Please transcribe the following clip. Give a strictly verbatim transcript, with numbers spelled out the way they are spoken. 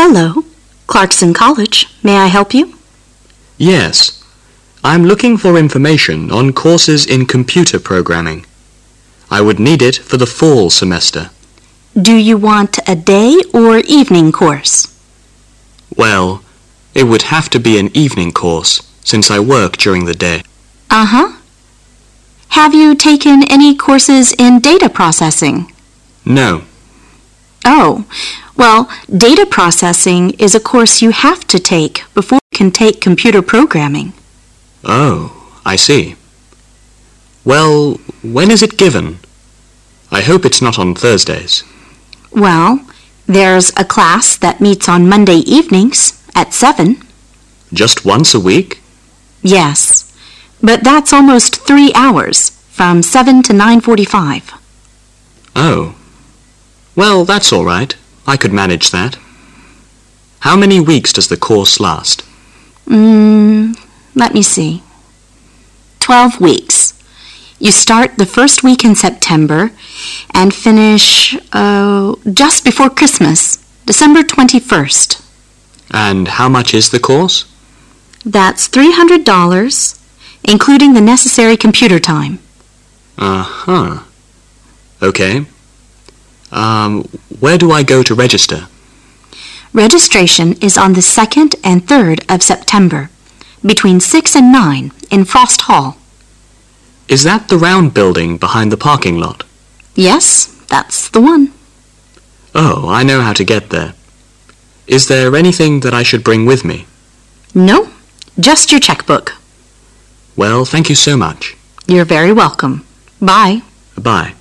Hello, Clarkson College. May I help you? Yes. I'm looking for information on courses in computer programming. I would need it for the fall semester. Do you want a day or evening course? Well, it would have to be an evening course, since I work during the day. Uh-huh. Have you taken any courses in data processing? No. Oh, well, data processing is a course you have to take before you can take computer programming. Oh, I see. Well, when is it given? I hope it's not on Thursdays. Well, there's a class that meets on Monday evenings at seven. Just once a week? Yes, but that's almost three hours, from seven to nine forty-five. Oh. Well, that's all right. I could manage that. How many weeks does the course last? Mm, let me see. Twelve weeks. You start the first week in September and finish uh, just before Christmas, December twenty-first. And how much is the course? That's three hundred dollars, including the necessary computer time. Uh-huh. Okay. Um, where do I go to register? Registration is on the second and third of September, between six and nine in Frost Hall. Is that the round building behind the parking lot? Yes, that's the one. Oh, I know how to get there. Is there anything that I should bring with me? No, just your checkbook. Well, thank you so much. You're very welcome. Bye. Bye.